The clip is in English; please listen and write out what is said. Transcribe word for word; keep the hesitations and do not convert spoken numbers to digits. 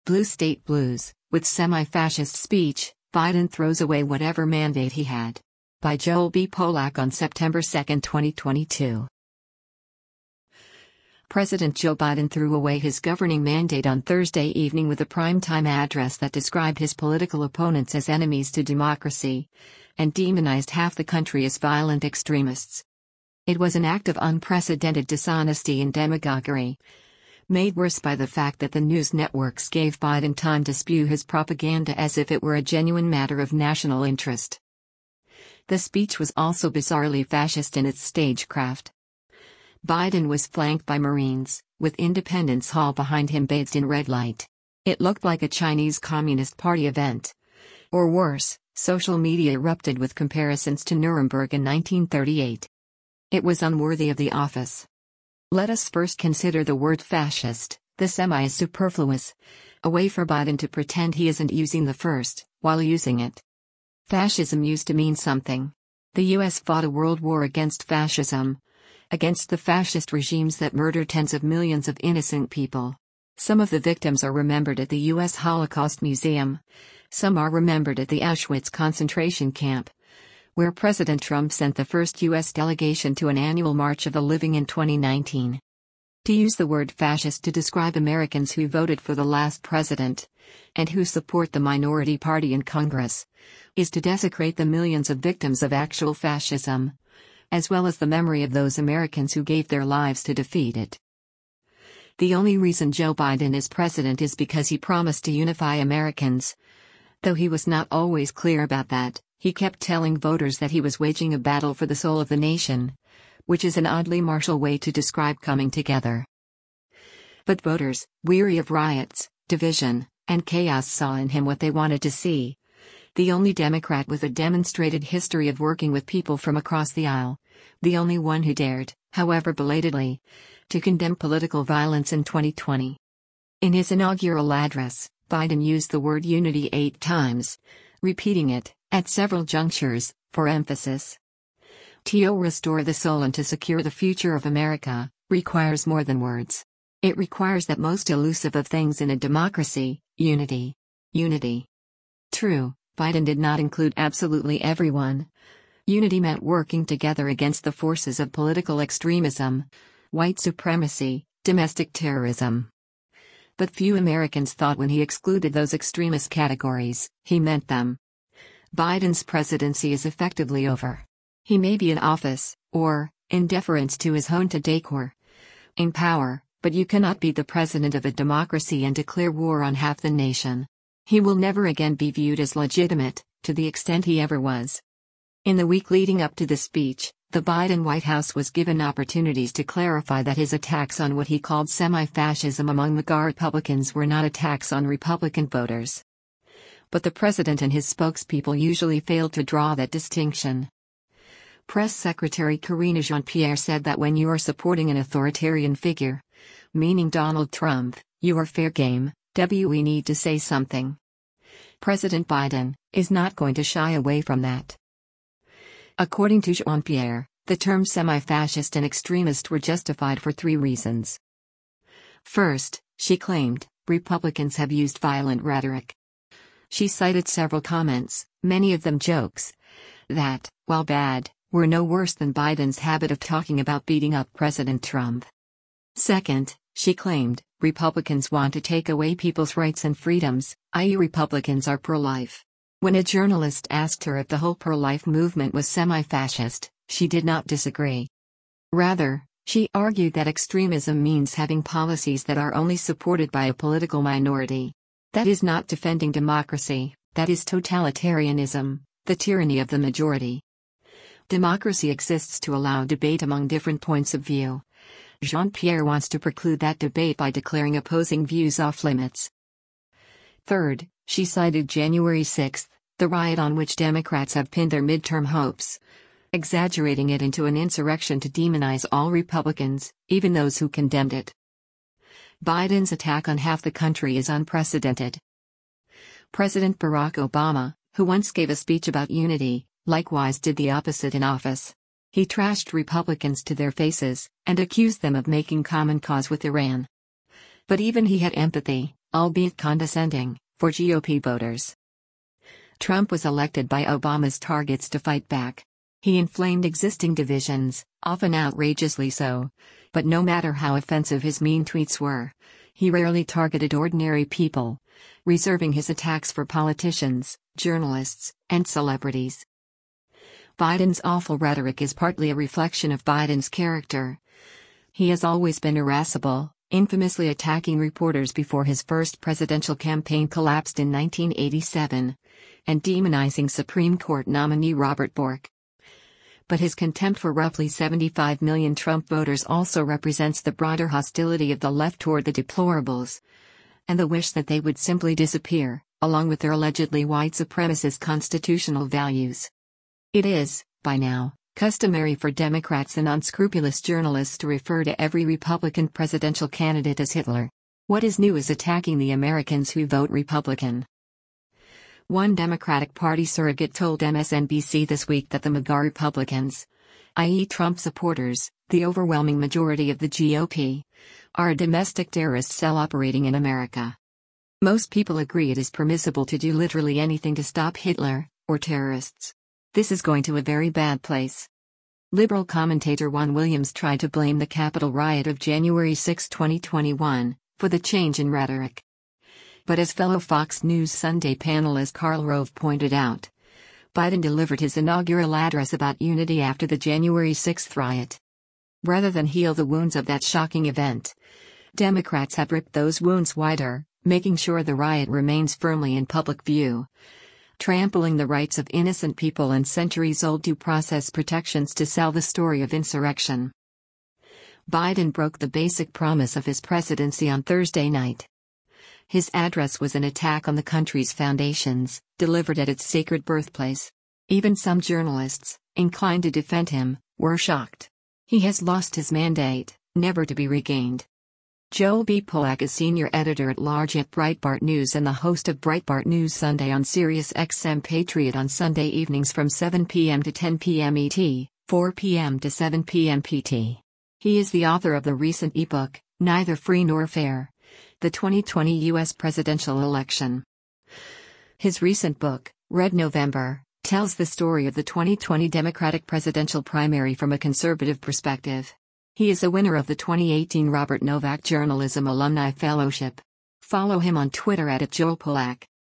Blue State Blues, with semi-fascist speech, Biden throws away whatever mandate he had. By Joel B. Polak on September second, twenty twenty-two. President Joe Biden threw away his governing mandate on Thursday evening with a primetime address that described his political opponents as enemies to democracy and demonized half the country as violent extremists. It was an act of unprecedented dishonesty and demagoguery, made worse by the fact that the news networks gave Biden time to spew his propaganda as if it were a genuine matter of national interest. The speech was also bizarrely fascist in its stagecraft. Biden was flanked by Marines, with Independence Hall behind him bathed in red light. It looked like a Chinese Communist Party event. Or worse, social media erupted with comparisons to Nuremberg in nineteen thirty-eight. It was unworthy of the office. Let us first consider the word fascist. The semi is superfluous, a way for Biden to pretend he isn't using the first, while using it. Fascism used to mean something. The U S fought a world war against fascism, against the fascist regimes that murder tens of millions of innocent people. Some of the victims are remembered at the U S Holocaust Museum. Some are remembered at the Auschwitz concentration camp, where President Trump sent the first U S delegation to an annual March of the Living in twenty nineteen. To use the word fascist to describe Americans who voted for the last president, and who support the minority party in Congress, is to desecrate the millions of victims of actual fascism, as well as the memory of those Americans who gave their lives to defeat it. The only reason Joe Biden is president is because he promised to unify Americans. Though he was not always clear about that, he kept telling voters that he was waging a battle for the soul of the nation, which is an oddly martial way to describe coming together. But voters, weary of riots, division, and chaos, saw in him what they wanted to see. The only Democrat with a demonstrated history of working with people from across the aisle. The only one who dared, however belatedly, to condemn political violence in twenty twenty. In his inaugural address, Biden used the word unity eight times, repeating it, at several junctures, for emphasis. To restore the soul and to secure the future of America, requires more than words. It requires that most elusive of things in a democracy, unity. Unity. True, Biden did not include absolutely everyone. Unity meant working together against the forces of political extremism, white supremacy, domestic terrorism. But few Americans thought when he excluded those extremist categories, he meant them. Biden's presidency is effectively over. He may be in office, or, in deference to his haunted decor, in power, but you cannot be the president of a democracy and declare war on half the nation. He will never again be viewed as legitimate, to the extent he ever was. In the week leading up to the speech, the Biden White House was given opportunities to clarify that his attacks on what he called semi-fascism among MAGA Republicans were not attacks on Republican voters. But the president and his spokespeople usually failed to draw that distinction. Press Secretary Karine Jean-Pierre said that when you are supporting an authoritarian figure, meaning Donald Trump, you are fair game. We need to say something. President Biden is not going to shy away from that. According to Jean-Pierre, the terms semi-fascist and extremist were justified for three reasons. First, she claimed, Republicans have used violent rhetoric. She cited several comments, many of them jokes, that, while bad, were no worse than Biden's habit of talking about beating up President Trump. Second, she claimed, Republicans want to take away people's rights and freedoms, that is Republicans are pro-life. When a journalist asked her if the whole pro-life movement was semi-fascist, she did not disagree. Rather, she argued that extremism means having policies that are only supported by a political minority. That is not defending democracy, that is totalitarianism, the tyranny of the majority. Democracy exists to allow debate among different points of view. Jean-Pierre wants to preclude that debate by declaring opposing views off limits. Third, she cited January sixth, the riot on which Democrats have pinned their midterm hopes, exaggerating it into an insurrection to demonize all Republicans, even those who condemned it. Biden's attack on half the country is unprecedented. President Barack Obama, who once gave a speech about unity, likewise did the opposite in office. He trashed Republicans to their faces, and accused them of making common cause with Iran. But even he had empathy, albeit condescending, for G O P voters. Trump was elected by Obama's targets to fight back. He inflamed existing divisions, often outrageously so. But no matter how offensive his mean tweets were, he rarely targeted ordinary people, reserving his attacks for politicians, journalists, and celebrities. Biden's awful rhetoric is partly a reflection of Biden's character. He has always been irascible, infamously attacking reporters before his first presidential campaign collapsed in nineteen eighty-seven, and demonizing Supreme Court nominee Robert Bork. But his contempt for roughly seventy-five million Trump voters also represents the broader hostility of the left toward the deplorables, and the wish that they would simply disappear, along with their allegedly white supremacist constitutional values. It is, by now, customary for Democrats and unscrupulous journalists to refer to every Republican presidential candidate as Hitler. What is new is attacking the Americans who vote Republican. One Democratic Party surrogate told M S N B C this week that the MAGA Republicans, that is Trump supporters, the overwhelming majority of the G O P, are a domestic terrorist cell operating in America. Most people agree it is permissible to do literally anything to stop Hitler, or terrorists. This is going to a very bad place. Liberal commentator Juan Williams tried to blame the Capitol riot of January sixth twenty twenty-one, for the change in rhetoric. But as fellow Fox News Sunday panelist Karl Rove pointed out, Biden delivered his inaugural address about unity after the January sixth riot. Rather than heal the wounds of that shocking event, Democrats have ripped those wounds wider, making sure the riot remains firmly in public view, trampling the rights of innocent people and centuries-old due process protections to sell the story of insurrection. Biden broke the basic promise of his presidency on Thursday night. His address was an attack on the country's foundations, delivered at its sacred birthplace. Even some journalists, inclined to defend him, were shocked. He has lost his mandate, never to be regained. Joel B. Pollack is senior editor-at-large at Breitbart News and the host of Breitbart News Sunday on Sirius X M Patriot on Sunday evenings from seven p m to ten p m E T, four p m to seven p m P T. He is the author of the recent ebook, Neither Free Nor Fair: The twenty twenty U S Presidential Election. His recent book, Red November, tells the story of the twenty twenty Democratic presidential primary from a conservative perspective. He is a winner of the twenty eighteen Robert Novak Journalism Alumni Fellowship. Follow him on Twitter at Joel Pollack.